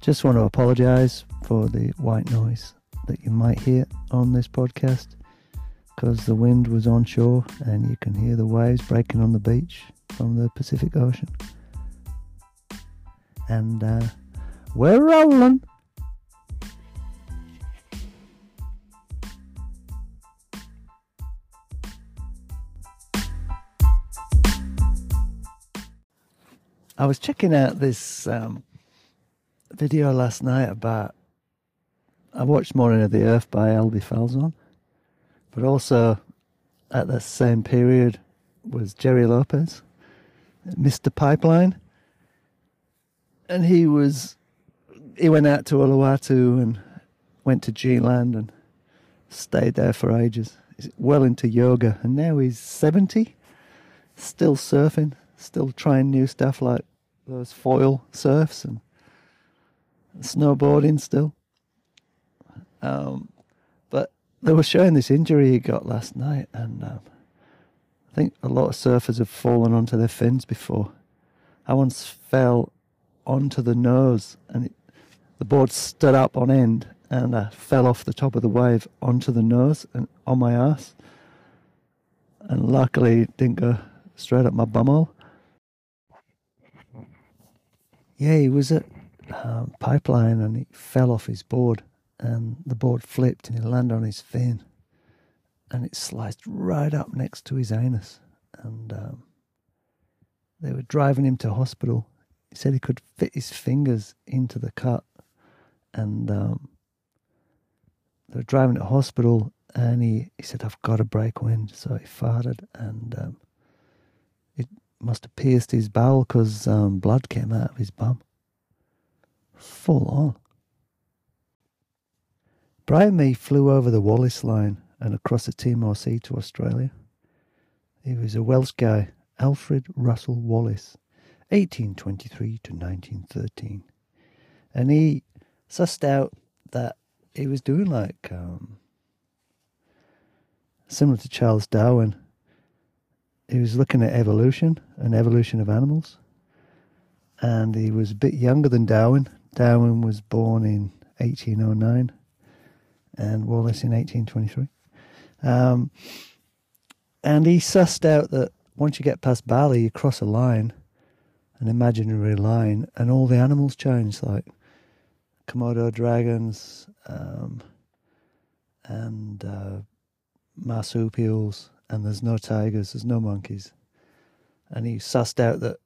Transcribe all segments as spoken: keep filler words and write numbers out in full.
Just want to apologise for the white noise that you might hear on this podcast, because the wind was onshore and you can hear the waves breaking on the beach from the Pacific Ocean. And uh, we're rolling. I was checking out this um, video last night about, I watched Morning of the Earth by Elby Falzon, but also at the same period was Jerry Lopez, Mister Pipeline, and he was, he went out to Uluwatu and went to G-Land and stayed there for ages, he's well into yoga, and now he's seventy, still surfing, still trying new stuff like those foil surfs and snowboarding still. Um, but they were showing this injury he got last night, and um, I think a lot of surfers have fallen onto their fins before. I once fell onto the nose, and it, the board stood up on end, and I fell off the top of the wave onto the nose and on my ass. And luckily it didn't go straight up my bumhole. Yeah, he was at um, Pipeline and he fell off his board, and the board flipped and he landed on his fin, and it sliced right up next to his anus, and um, they were driving him to hospital. He said he could fit his fingers into the cut, and um, they were driving to hospital, and he, he said, I've got to break wind, so he farted, and um, it must have pierced his bowel because um, blood came out of his bum. Full on. Brian May flew over the Wallace Line and across the Timor Sea to Australia. He was a Welsh guy, Alfred Russel Wallace, eighteen twenty-three to nineteen thirteen. And he sussed out that he was doing like, um, similar to Charles Darwin, he was looking at evolution and evolution of animals. And he was a bit younger than Darwin. Darwin was born in eighteen oh nine and Wallace in eighteen twenty-three. Um, and he sussed out that once you get past Bali, you cross a line, an imaginary line, and all the animals change, like Komodo dragons um, and uh, marsupials, and there's no tigers, there's no monkeys. And he sussed out that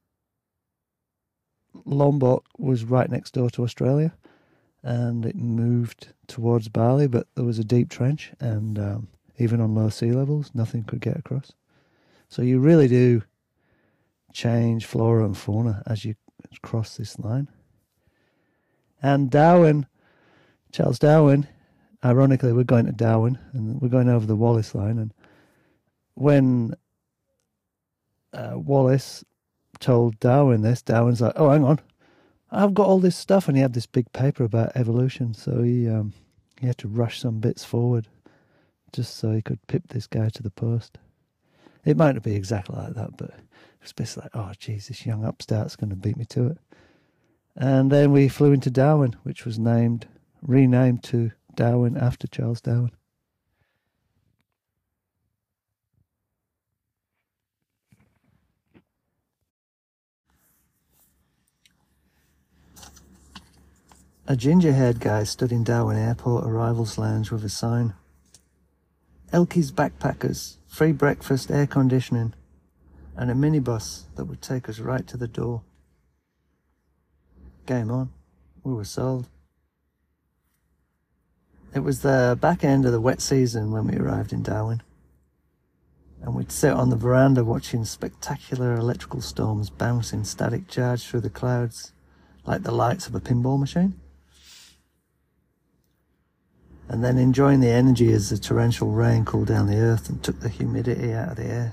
Lombok was right next door to Australia, and it moved towards Bali, but there was a deep trench, and um, even on low sea levels, nothing could get across. So you really do change flora and fauna as you cross this line. And Darwin, Charles Darwin, ironically, we're going to Darwin, and we're going over the Wallace Line, and when uh, Wallace told Darwin this, Darwin's like, oh, hang on, I've got all this stuff, and he had this big paper about evolution, so he um, he had to rush some bits forward just so he could pip this guy to the post. It might not be exactly like that, but it was basically like, oh, geez, this young upstart's going to beat me to it. And then we flew into Darwin, which was named, renamed to Darwin after Charles Darwin. A ginger-haired guy stood in Darwin Airport arrivals lounge with a sign. Elky's Backpackers, free breakfast, air conditioning, and a minibus that would take us right to the door. Game on. We were sold. It was the back end of the wet season when we arrived in Darwin, and we'd sit on the veranda watching spectacular electrical storms bouncing static charge through the clouds like the lights of a pinball machine. And then enjoying the energy as the torrential rain cooled down the earth and took the humidity out of the air.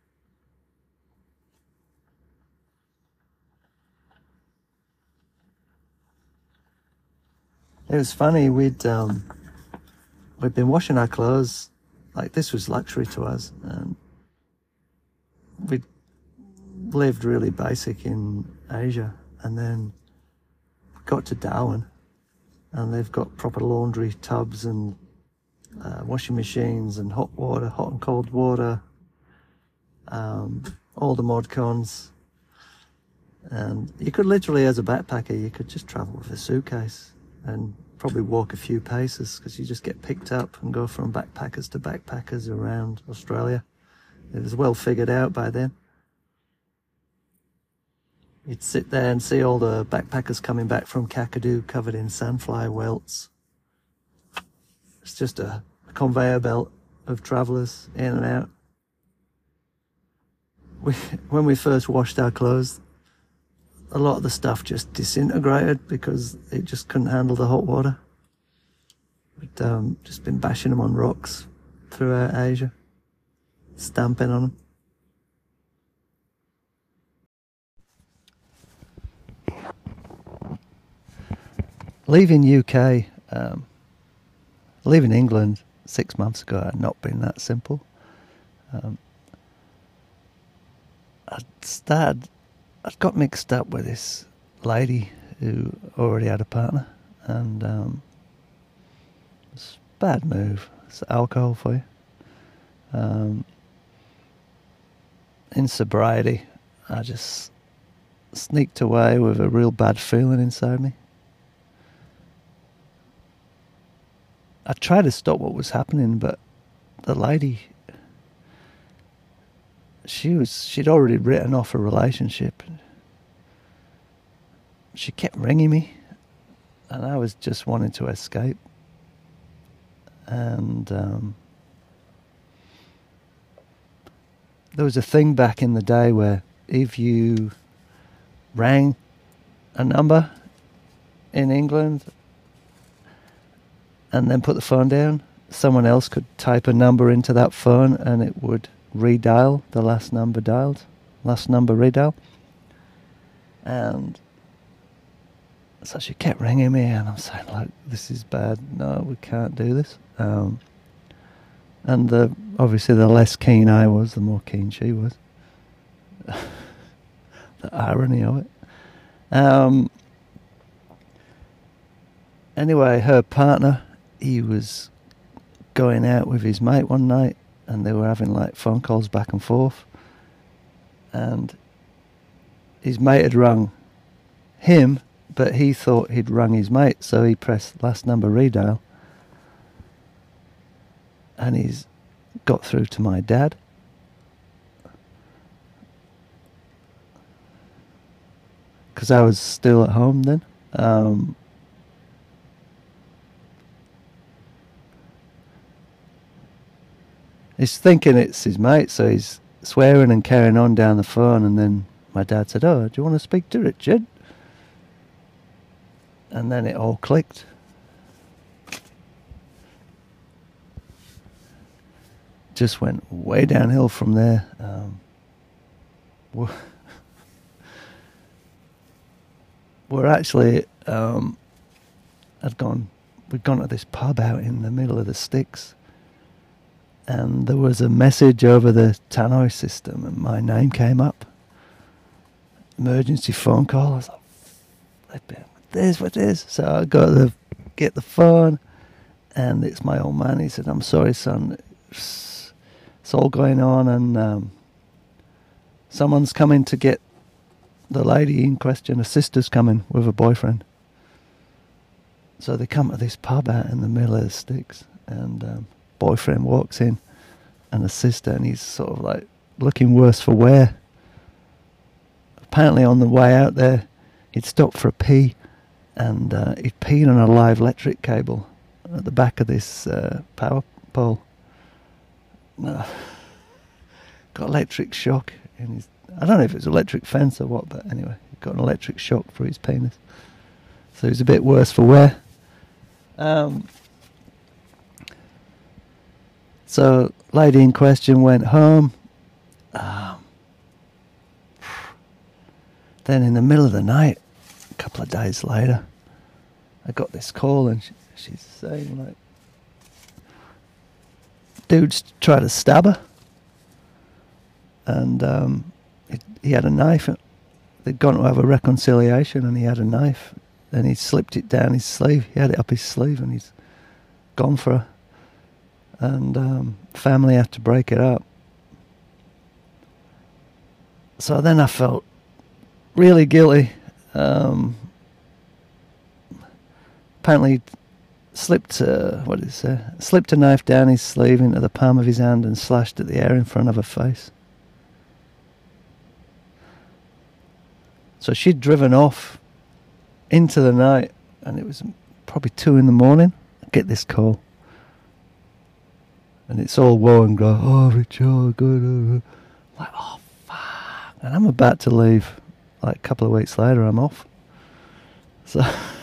It was funny, we'd um, we'd been washing our clothes, like this was luxury to us, and we'd lived really basic in Asia, and then got to Darwin, and they've got proper laundry tubs and uh, washing machines and hot water, hot and cold water, um, all the mod cons. And you could literally, as a backpacker, you could just travel with a suitcase and probably walk a few paces, because you just get picked up and go from backpackers to backpackers around Australia. It was well figured out by then. You'd sit there and see all the backpackers coming back from Kakadu covered in sandfly welts. It's just a conveyor belt of travellers in and out. We, when we first washed our clothes, a lot of the stuff just disintegrated because it just couldn't handle the hot water. We'd um, just been bashing them on rocks throughout Asia, stamping on them. Leaving U K, um, leaving England six months ago had not been that simple. Um, I started... I got mixed up with this lady who already had a partner, and um, it's a bad move. It's alcohol for you. Um, in sobriety, I just sneaked away with a real bad feeling inside me. I tried to stop what was happening, but the lady, she was, she'd already written off a relationship. She kept ringing me, and I was just wanting to escape. And um, there was a thing back in the day where if you rang a number in England and then put the phone down, someone else could type a number into that phone and it would redial the last number dialed, last number redial. And so she kept ringing me, and I'm saying, look, this is bad. No, we can't do this. Um, and the, obviously the less keen I was, the more keen she was. The irony of it. Um, anyway, her partner, he was going out with his mate one night, and they were having like phone calls back and forth. And his mate had rung him, but he thought he'd rung his mate, so he pressed last number redial. And he's got through to my dad. Because I was still at home then. Um, he's thinking it's his mate, so he's swearing and carrying on down the phone, and then my dad said, oh, do you want to speak to Richard? And then it all clicked. Just went way downhill from there. Um, we're, we're actually um, had gone. We'd gone to this pub out in the middle of the sticks, and there was a message over the tannoy system, and my name came up. Emergency phone call. I was like, "What this? What this?" So I got to get the phone, and it's my old man. He said, "I'm sorry, son. It's, it's all going on, and um, someone's coming to get the lady in question. A sister's coming with a boyfriend." So they come to this pub out in the middle of the sticks, and um, boyfriend walks in, and the sister, and he's sort of like looking worse for wear. Apparently on the way out there, he'd stopped for a pee, and uh, he'd peed on a live electric cable at the back of this uh, power pole. Uh, got electric shock in his... I don't know if it was electric fence or what, but anyway, he got an electric shock for his penis. So he was a bit worse for wear. Um, so, lady in question went home. Um, then in the middle of the night, a couple of days later, I got this call, and she, she's saying, like, dude's tried to stab her. And um, it, he had a knife. They'd gone to have a reconciliation, and he had a knife and he slipped it down his sleeve. He had it up his sleeve, and he's gone for her. And um, family had to break it up. So then I felt really guilty. Um, apparently slipped, uh, what did it say? Slipped a knife down his sleeve into the palm of his hand and slashed at the air in front of her face. So she'd driven off into the night, and it was probably two in the morning. I get this call. And it's all woe and go, oh, Richard, good. Like, oh, fuck. And I'm about to leave. Like a couple of weeks later, I'm off. So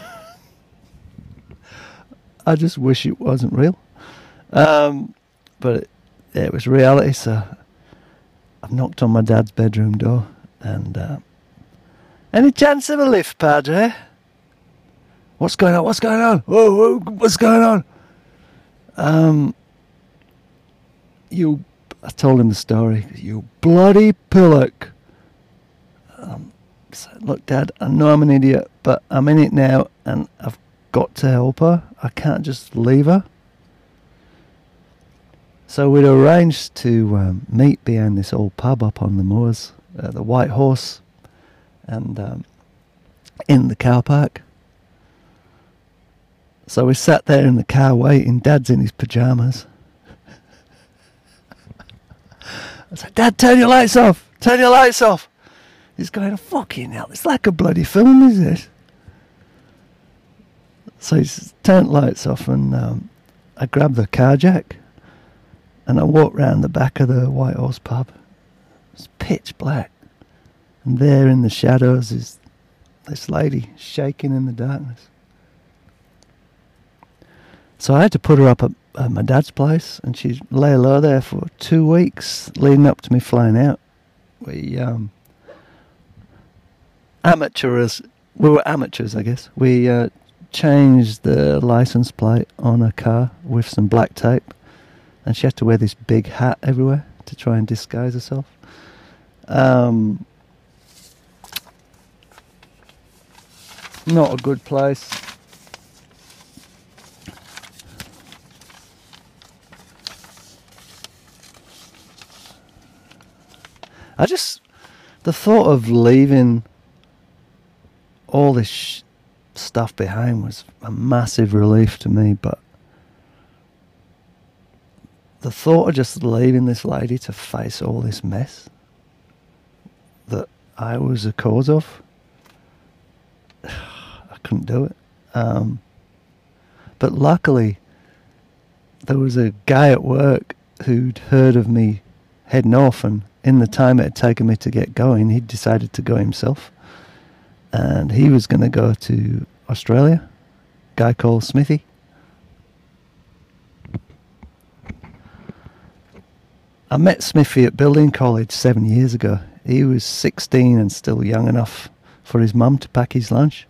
I just wish it wasn't real. Um, but it, yeah, it was reality. So I've knocked on my dad's bedroom door. And, uh, any chance of a lift, Padre? What's going on? What's going on? Whoa, whoa, what's going on? Um, you, I told him the story. You bloody pillock. Um, so, look, Dad, I know I'm an idiot, but I'm in it now, and I've got to help her. I can't just leave her. So we'd arranged to um, meet behind this old pub up on the moors, uh, the White Horse, and um, in the car park. So we sat there in the car waiting. Dad's in his pyjamas. I said, Dad, turn your lights off. Turn your lights off. He's going, fucking hell, it's like a bloody film, is it? So he's turned lights off, and um, I grabbed the car jack, and I walked round the back of the White Horse pub. It's pitch black. And there in the shadows is this lady shaking in the darkness. So I had to put her up at, at my dad's place, and she lay low there for two weeks leading up to me flying out. We um, amateurs, we were amateurs, I guess. We uh, changed the license plate on her car with some black tape, and she had to wear this big hat everywhere to try and disguise herself. Um, not a good place. I just, the thought of leaving all this sh- stuff behind was a massive relief to me, but the thought of just leaving this lady to face all this mess that I was the cause of, I couldn't do it. Um, but luckily, there was a guy at work who'd heard of me heading off, and in the time it had taken me to get going, he'd decided to go himself. And he was going to go to Australia, a guy called Smithy. I met Smithy at building college seven years ago. He was sixteen and still young enough for his mum to pack his lunch.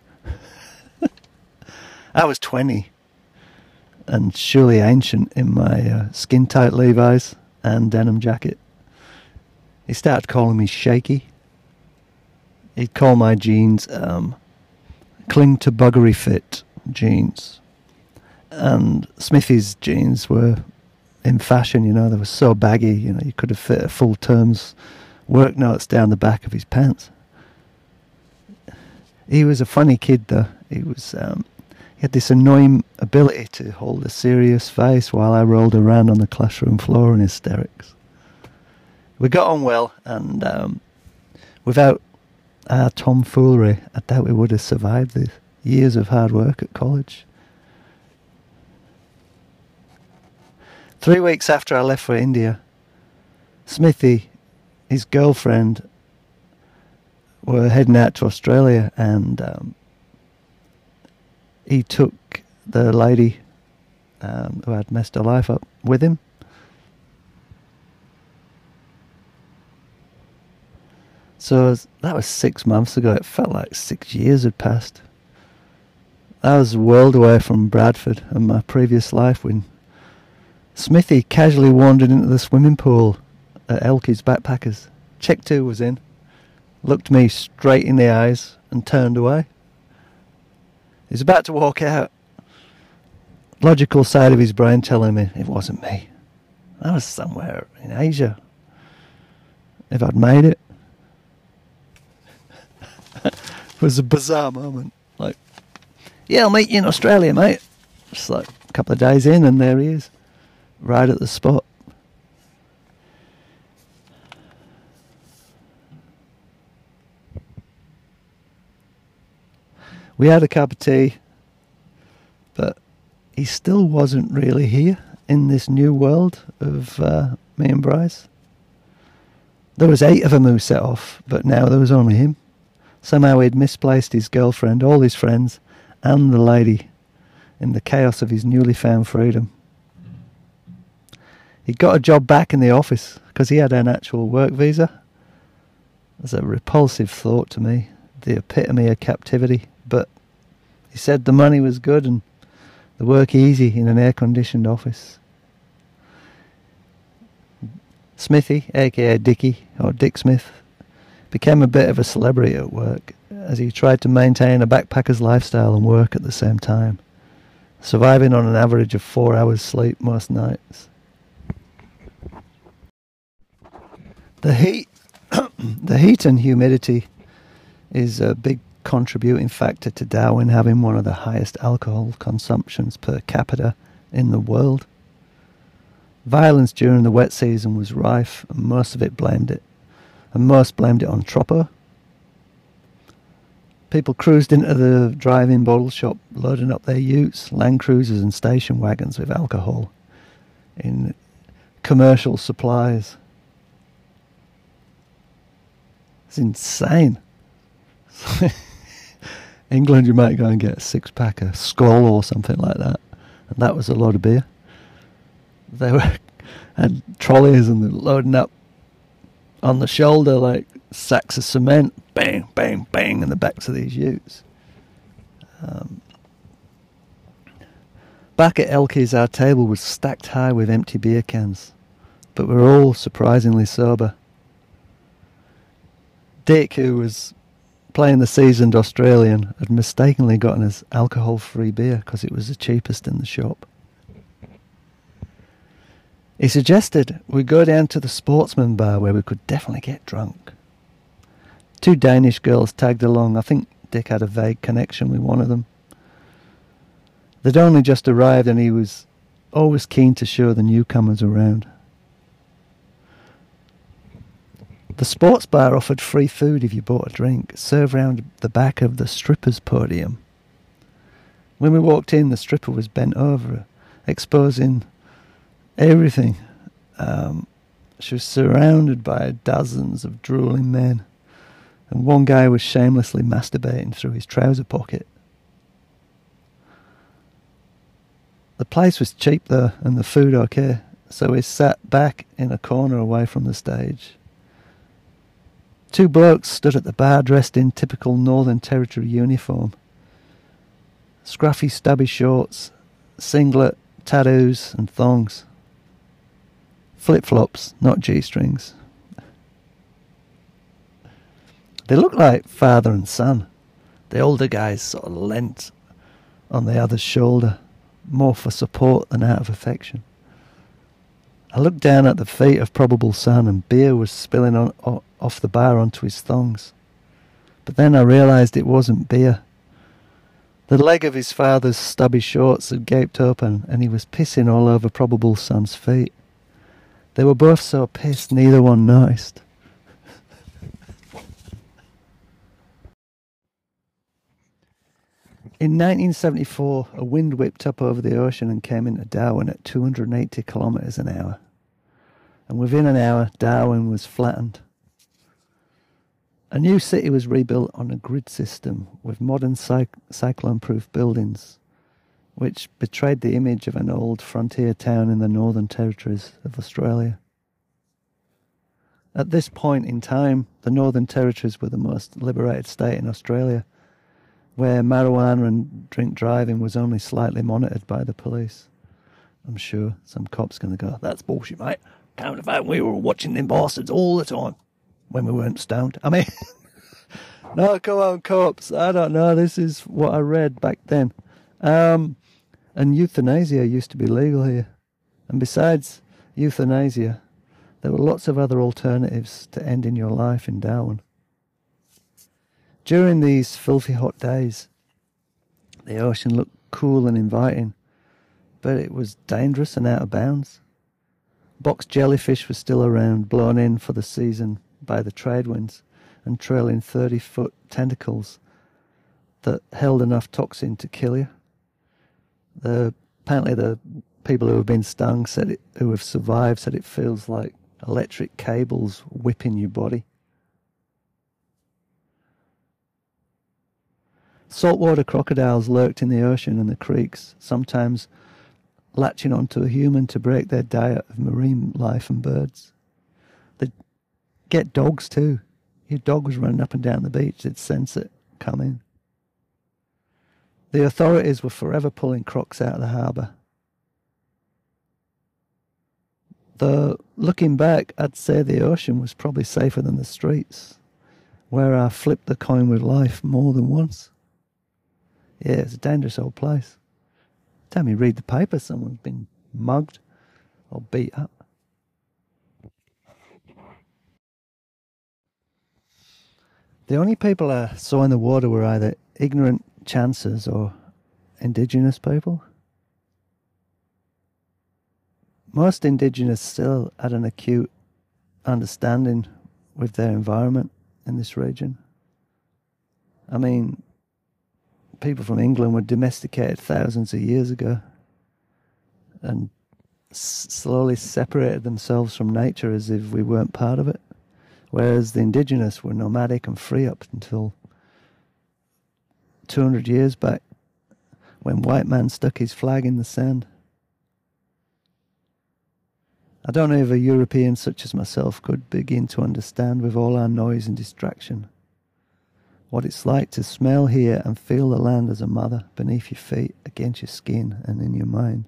I was twenty and surely ancient in my uh, skin-tight Levi's and denim jacket. He started calling me shaky. He'd call my jeans um, cling to buggery fit jeans. And Smithy's jeans were in fashion, you know, they were so baggy, you know, you could have fit a full term's work notes down the back of his pants. He was a funny kid though. He was, um, he had this annoying ability to hold a serious face while I rolled around on the classroom floor in hysterics. We got on well, and um, without our tomfoolery, I doubt we would have survived the years of hard work at college. Three weeks after I left for India, Smithy, his girlfriend, were heading out to Australia, and um, he took the lady um, who had messed her life up with him. So that was six months ago. It felt like six years had passed. I was a world away from Bradford and my previous life when Smithy casually wandered into the swimming pool at Elkie's Backpackers. Check two was in, looked me straight in the eyes and turned away. He's about to walk out. Logical side of his brain telling me it wasn't me. I was somewhere in Asia. If I'd made it. It was a bizarre moment. Like, yeah, I'll meet you in Australia, mate. Just like a couple of days in, and there he is. Right at the spot. We had a cup of tea, but he still wasn't really here in this new world of uh, me and Bryce. There was eight of them who set off, but now there was only him. Somehow he'd misplaced his girlfriend, all his friends, and the lady in the chaos of his newly found freedom. He got a job back in the office because he had an actual work visa. That's a repulsive thought to me, the epitome of captivity. But he said the money was good and the work easy in an air-conditioned office. Smithy, aka Dickie, or Dick Smith, became a bit of a celebrity at work as he tried to maintain a backpacker's lifestyle and work at the same time, surviving on an average of four hours sleep most nights. The heat, the heat and humidity is a big contributing factor to Darwin having one of the highest alcohol consumptions per capita in the world. Violence during the wet season was rife, and most of it blamed it, and most blamed it on Troppo. People cruised into the drive-in bottle shop, loading up their utes, Land Cruisers and station wagons with alcohol in commercial supplies. It's insane. England, you might go and get a six-pack of Skoll or something like that, and that was a lot of beer. They were had trolleys and they're loading up on the shoulder like sacks of cement, bang, bang, bang, in the backs of these utes. Um, back at Elkies, our table was stacked high with empty beer cans, but we were all surprisingly sober. Dick, who was playing the seasoned Australian, had mistakenly gotten us alcohol-free beer because it was the cheapest in the shop. He suggested we go down to the Sportsman bar where we could definitely get drunk. Two Danish girls tagged along. I think Dick had a vague connection with one of them. They'd only just arrived and he was always keen to show the newcomers around. The sports bar offered free food if you bought a drink, served round the back of the stripper's podium. When we walked in, the stripper was bent over, exposing everything. Um, she was surrounded by dozens of drooling men, and one guy was shamelessly masturbating through his trouser pocket. The place was cheap though, and the food okay, so we sat back in a corner away from the stage. Two blokes stood at the bar dressed in typical Northern Territory uniform. Scruffy stubby shorts, singlet, tattoos and thongs. Flip-flops, not G-strings. They looked like father and son. The older guys sort of leant on the other's shoulder, more for support than out of affection. I looked down at the feet of probable son and beer was spilling on, o- off the bar onto his thongs. But then I realised it wasn't beer. The leg of his father's stubby shorts had gaped open and he was pissing all over probable son's feet. They were both so pissed neither one noticed. In nineteen seventy-four, a wind whipped up over the ocean and came into Darwin at two hundred eighty kilometres an hour. And within an hour, Darwin was flattened. A new city was rebuilt on a grid system with modern cy- cyclone-proof buildings, which betrayed the image of an old frontier town in the Northern Territories of Australia. At this point in time, the Northern Territories were the most liberated state in Australia, where marijuana and drink driving was only slightly monitored by the police. I'm sure some cop's going to go, "That's bullshit, mate. Count the fact we were watching them bastards all the time when we weren't stoned." I mean, No, come on, corpse. I don't know. This is what I read back then. Um, and euthanasia used to be legal here. And besides euthanasia, there were lots of other alternatives to ending your life in Darwin. During these filthy hot days, the ocean looked cool and inviting, but it was dangerous and out of bounds. Box jellyfish were still around, blown in for the season by the trade winds and trailing thirty-foot tentacles that held enough toxin to kill you. The, apparently the people who have been stung, said it, who have survived, said it feels like electric cables whipping your body. Saltwater crocodiles lurked in the ocean and the creeks, sometimes latching onto a human to break their diet of marine life and birds. They'd get dogs too. Your dog was running up and down the beach, they'd sense it coming. The authorities were forever pulling crocs out of the harbour. Though, looking back, I'd say the ocean was probably safer than the streets, where I flipped the coin with life more than once. Yeah, it's a dangerous old place. Time you read the paper, someone's been mugged or beat up. The only people I saw in the water were either ignorant chancers or indigenous people. Most indigenous still had an acute understanding with their environment in this region. I mean, people from England were domesticated thousands of years ago and s- slowly separated themselves from nature as if we weren't part of it, whereas the indigenous were nomadic and free up until two hundred years back when white man stuck his flag in the sand. I don't know if a European such as myself could begin to understand, with all our noise and distraction, what it's like to smell, hear and feel the land as a mother beneath your feet, against your skin and in your mind.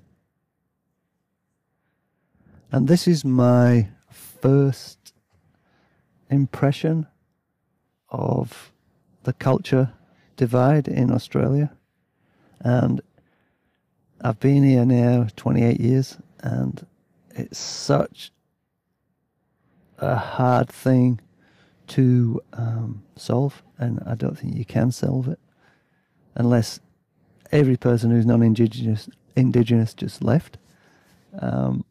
And this is my first impression of the culture divide in Australia. And I've been here now twenty-eight years, and it's such a hard thing to um, solve, and I don't think you can solve it unless every person who's non-indigenous indigenous just left. Um,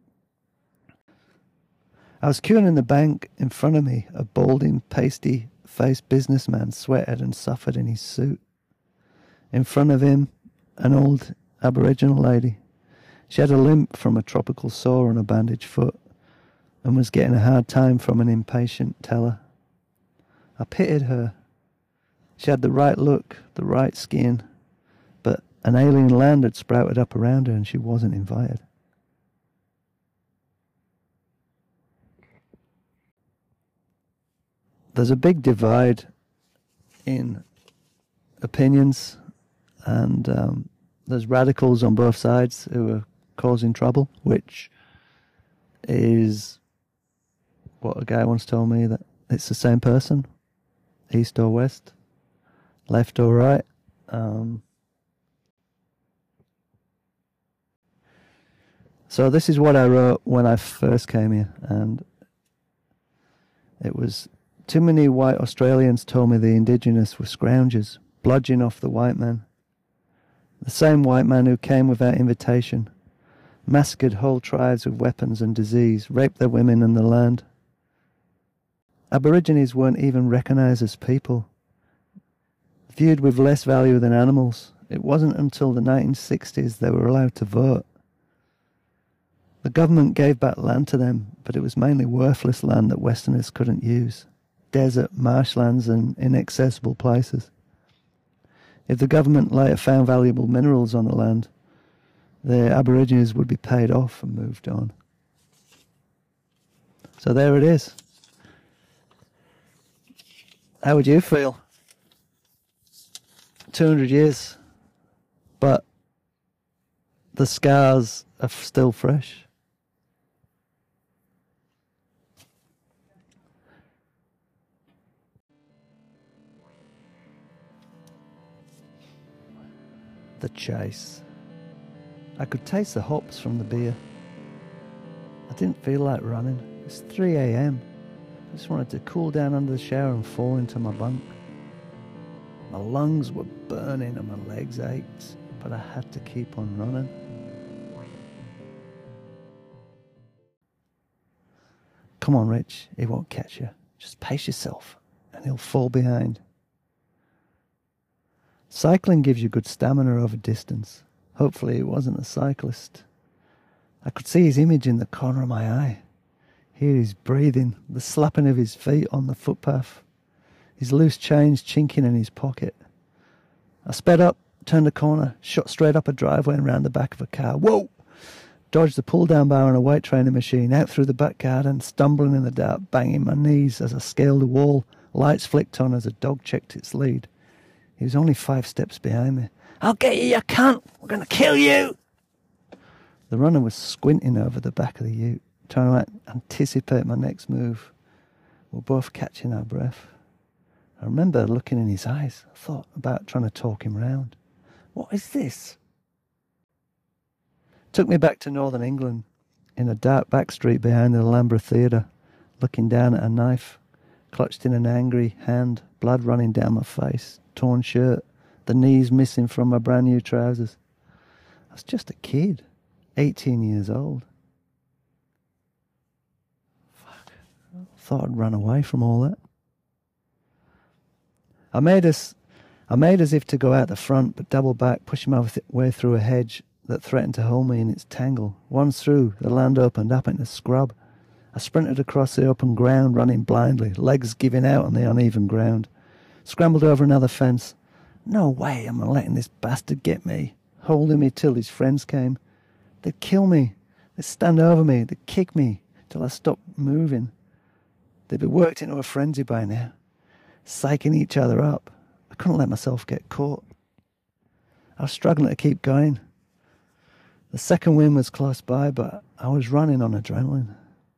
I was queuing in the bank. In front of me, a balding, pasty-faced businessman sweated and suffered in his suit. In front of him, an old Aboriginal lady. She had a limp from a tropical sore on a bandaged foot and was getting a hard time from an impatient teller. I pitied her. She had the right look, the right skin, but an alien land had sprouted up around her and she wasn't invited. There's a big divide in opinions, and um, there's radicals on both sides who are causing trouble, which is what a guy once told me, that it's the same person, east or west, left or right. Um, so this is what I wrote when I first came here, and it was, too many white Australians told me the indigenous were scroungers, bludgeon off the white man. The same white man who came without invitation, massacred whole tribes with weapons and disease, raped their women and the land. Aborigines weren't even recognised as people, viewed with less value than animals. It wasn't until the nineteen sixties they were allowed to vote. The government gave back land to them, but it was mainly worthless land that Westerners couldn't use. Desert, marshlands and inaccessible places. If the government later found valuable minerals on the land, the Aborigines would be paid off and moved on. So there it is. How would you feel? two hundred years, but the scars are still fresh. The chase. I could taste the hops from the beer. I didn't feel like running. It was three a m I just wanted to cool down under the shower and fall into my bunk. My lungs were burning and my legs ached, but I had to keep on running. Come on, Rich, he won't catch you. Just pace yourself, and he'll fall behind. Cycling gives you good stamina over distance. Hopefully he wasn't a cyclist. I could see his image in the corner of my eye. Hear his breathing, the slapping of his feet on the footpath, his loose change chinking in his pocket. I sped up, turned a corner, shot straight up a driveway and round the back of a car. Whoa! Dodged the pull-down bar on a weight training machine, out through the back garden, stumbling in the dark, banging my knees as I scaled the wall. Lights flicked on as a dog checked its lead. He was only five steps behind me. I'll get you, you cunt! We're going to kill you! The runner was squinting over the back of the ute, trying to anticipate my next move. We're both catching our breath. I remember looking in his eyes. I thought about trying to talk him round. What is this? Took me back to northern England, in a dark back street behind the Alhambra Theatre, looking down at a knife, clutched in an angry hand, blood running down my face, torn shirt, the knees missing from my brand new trousers. I was just a kid, eighteen years old. Fuck, I thought I'd run away from all that. I made us, I made as if to go out the front, but doubled back, pushing my way through a hedge that threatened to hold me in its tangle. Once through, the land opened up into scrub. I sprinted across the open ground, running blindly, legs giving out on the uneven ground. Scrambled over another fence. No way am I letting this bastard get me, holding me till his friends came. They'd kill me. They'd stand over me. They'd kick me till I stopped moving. They'd be worked into a frenzy by now, psyching each other up. I couldn't let myself get caught. I was struggling to keep going. The second wind was close by, but I was running on adrenaline.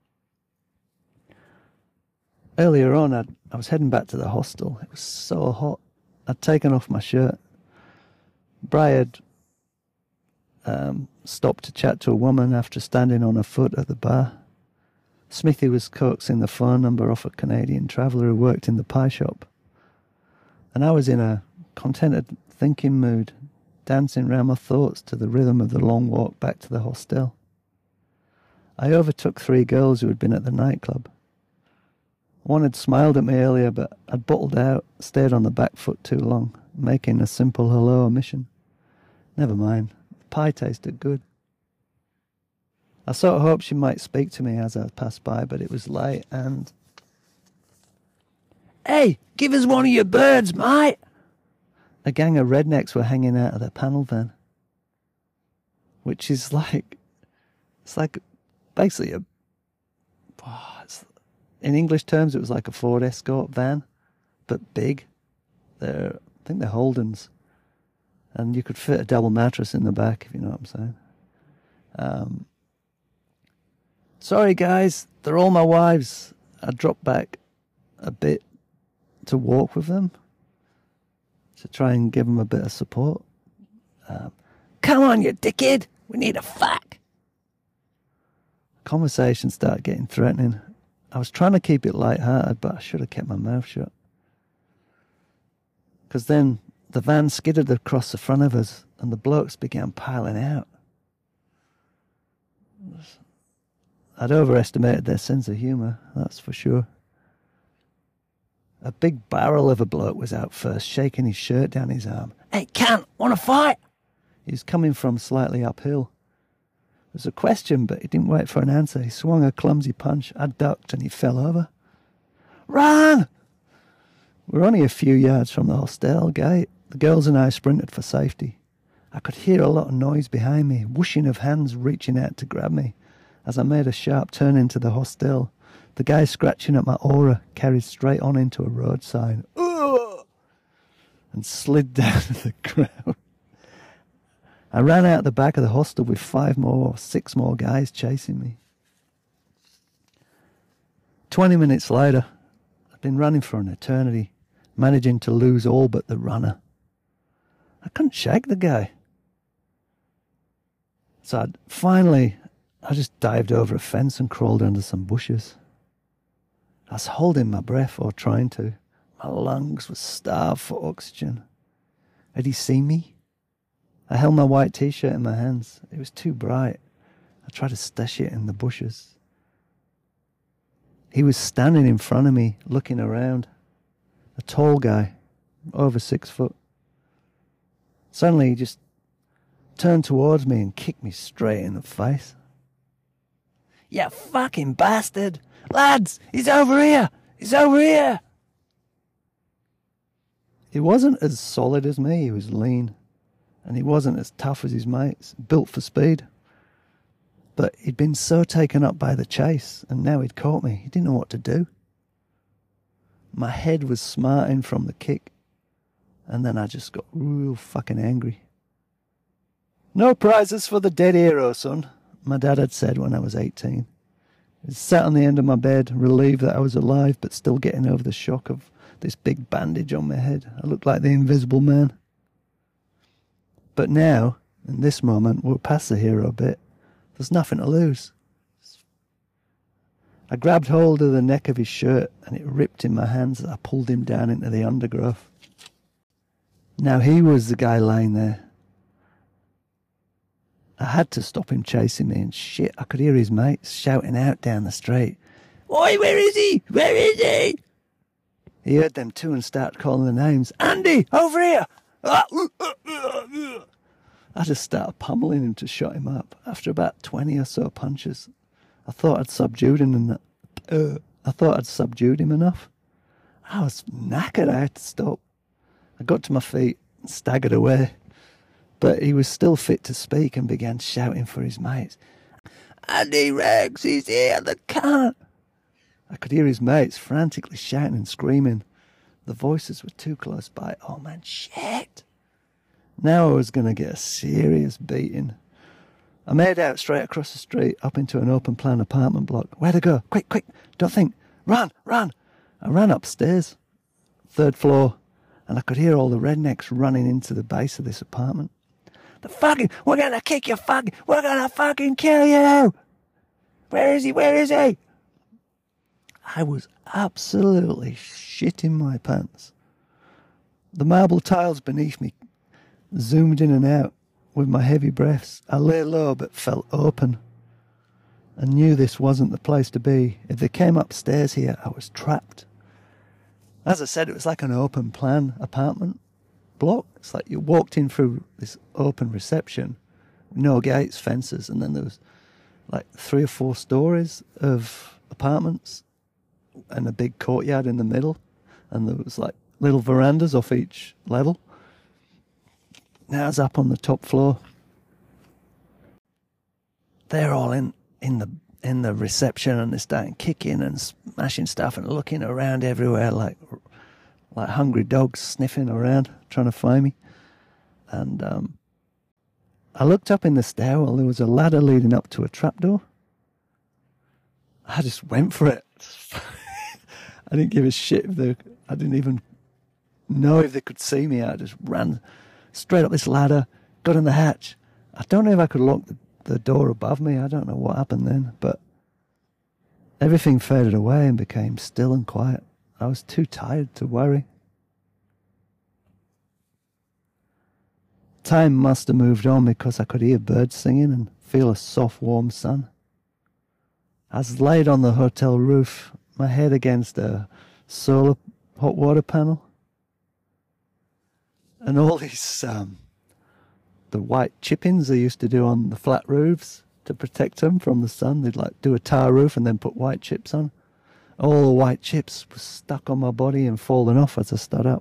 Earlier on, I'd, I was heading back to the hostel. It was so hot. I'd taken off my shirt. Bri had um, stopped to chat to a woman after standing on her foot at the bar. Smithy was coaxing the phone number off a Canadian traveller who worked in the pie shop. And I was in a contented thinking mood, dancing round my thoughts to the rhythm of the long walk back to the hostel. I overtook three girls who had been at the nightclub. One had smiled at me earlier, but I'd bottled out, stayed on the back foot too long, making a simple hello a mission. Never mind, the pie tasted good. I sort of hoped she might speak to me as I passed by, but it was late and... Hey, give us one of your birds, mate! A gang of rednecks were hanging out of their panel van, which is like, it's like basically a, oh, it's, in English terms it was like a Ford Escort van, but big. They're, I think they're Holdens, and you could fit a double mattress in the back, if you know what I'm saying. Um, sorry guys, they're all my wives. I dropped back a bit to walk with them, to try and give them a bit of support. Um, Come on, you dickhead! We need a fuck! Conversation started getting threatening. I was trying to keep it light-hearted, but I should have kept my mouth shut. Because then the van skidded across the front of us, and the blokes began piling out. I'd overestimated their sense of humour, that's for sure. A big barrel of a bloke was out first, shaking his shirt down his arm. Hey, cunt, wanna fight? He was coming from slightly uphill. It was a question, but he didn't wait for an answer. He swung a clumsy punch. I ducked and he fell over. Run! We were only a few yards from the hostel gate. The girls and I sprinted for safety. I could hear a lot of noise behind me, whooshing of hands reaching out to grab me. As I made a sharp turn into the hostel, the guy scratching at my aura carried straight on into a road sign. Ugh! And slid down to the ground. I ran out the back of the hostel with five more, six more guys chasing me. Twenty minutes later, I'd been running for an eternity, managing to lose all but the runner. I couldn't shake the guy. So I'd, finally, I just dived over a fence and crawled under some bushes. I was holding my breath, or trying to. My lungs were starved for oxygen. Had he seen me? I held my white t-shirt in my hands. It was too bright. I tried to stash it in the bushes. He was standing in front of me, looking around. A tall guy, over six foot. Suddenly he just turned towards me and kicked me straight in the face. "You fucking bastard! Lads, he's over here! He's over here!" He wasn't as solid as me, he was lean. And he wasn't as tough as his mates, built for speed. But he'd been so taken up by the chase, and now he'd caught me. He didn't know what to do. My head was smarting from the kick. And then I just got real fucking angry. "No prizes for the dead hero, son," my dad had said when I was eighteen. I sat on the end of my bed, relieved that I was alive, but still getting over the shock of this big bandage on my head. I looked like the Invisible Man. But now, in this moment, we're past the hero bit. There's nothing to lose. I grabbed hold of the neck of his shirt, and it ripped in my hands as I pulled him down into the undergrowth. Now he was the guy lying there. I had to stop him chasing me, and shit, I could hear his mates shouting out down the street. "Oi, where is he? Where is he?" He heard them too and started calling the names. "Andy, over here!" I just started pummeling him to shut him up. After about twenty or so punches, I thought I'd subdued him and uh, I thought I'd subdued him enough. I was knackered. I had to stop. I got to my feet and staggered away. But he was still fit to speak and began shouting for his mates. "Andy Rex, he's here, the cunt!" I could hear his mates frantically shouting and screaming. The voices were too close by. Oh man, shit! Now I was going to get a serious beating. I made out straight across the street, up into an open plan apartment block. Where to go? Quick, quick, don't think. Run, run! I ran upstairs, third floor, and I could hear all the rednecks running into the base of this apartment. "The fucking, we're going to kick you fucking, we're going to fucking kill you! Where is he, where is he?" I was absolutely shitting my pants. The marble tiles beneath me zoomed in and out with my heavy breaths. I lay low but felt open. I knew this wasn't the place to be. If they came upstairs here, I was trapped. As I said, it was like an open plan apartment block. It's like you walked in through this open reception, no gates, fences, and then there was like three or four stories of apartments and a big courtyard in the middle, and there was like little verandas off each level. Now I was up on the top floor. They're all in, in the in the reception, and they're starting kicking and smashing stuff and looking around everywhere like like hungry dogs sniffing around, trying to find me. And um, I looked up in the stairwell. There was a ladder leading up to a trapdoor. I just went for it. I didn't give a shit if they, I didn't even know if they could see me. I just ran straight up this ladder, got in the hatch. I don't know if I could lock the, the door above me. I don't know what happened then, but everything faded away and became still and quiet. I was too tired to worry. Time must have moved on because I could hear birds singing and feel a soft, warm sun. I was laid on the hotel roof, my head against a solar hot water panel. And all these, um, the white chippings they used to do on the flat roofs to protect them from the sun. They'd like do a tar roof and then put white chips on. All the white chips were stuck on my body and falling off as I stood up.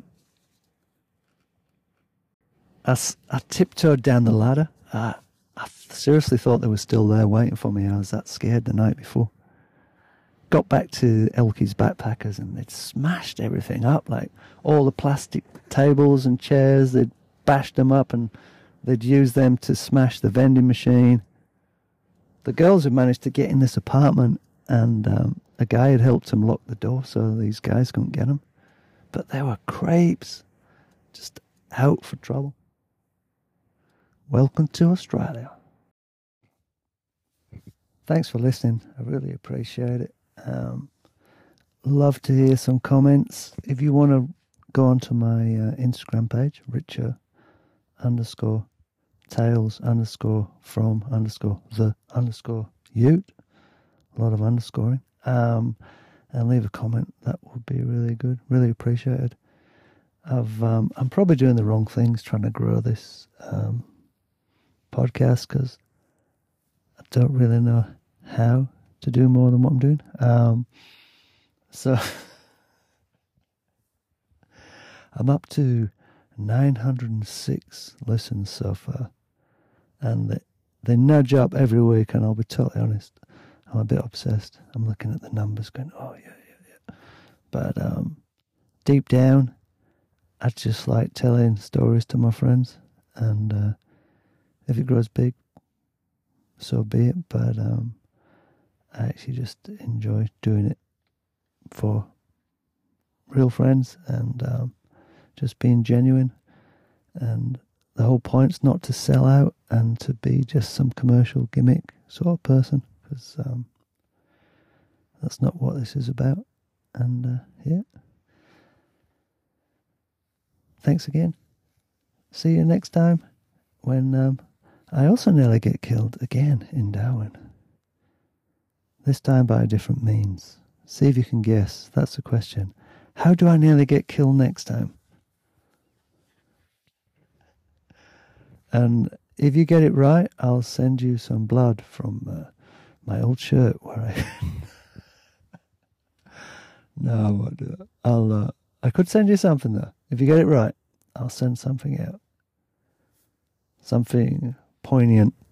I, I tiptoed down the ladder. I, I seriously thought they were still there waiting for me. I was that scared the night before. Got back to Elky's Backpackers and they'd smashed everything up, like all the plastic tables and chairs. They'd bashed them up and they'd used them to smash the vending machine. The girls had managed to get in this apartment, and um, a guy had helped them lock the door so these guys couldn't get them. But there were crepes, just out for trouble. Welcome to Australia. thanks for listening. I really appreciate it. Um, love to hear some comments. If you want to go onto my uh, Instagram page, Richer underscore tales underscore from underscore the underscore ute, a lot of underscoring, um, and leave a comment. That would be really good. Really appreciated. I've um, I'm probably doing the wrong things trying to grow this um, podcast because I don't really know how to do more than what I'm doing. Um, so I'm up to nine hundred six listens so far, and they, they nudge up every week, and I'll be totally honest, I'm a bit obsessed. I'm looking at the numbers going, oh yeah, yeah, yeah. But um, deep down, I just like telling stories to my friends, and uh, if it grows big, so be it. But um, I actually just enjoy doing it for real friends and um, just being genuine. And the whole point's not to sell out and to be just some commercial gimmick sort of person, because um, that's not what this is about. And uh, yeah. Thanks again. See you next time when um, I also nearly get killed again in Darwin. This time by a different means. See if you can guess. That's the question. How do I nearly get killed next time? And if you get it right, I'll send you some blood from uh, my old shirt where I... no, I won't do that. I'll, uh, I could send you something though. If you get it right, I'll send something out. Something poignant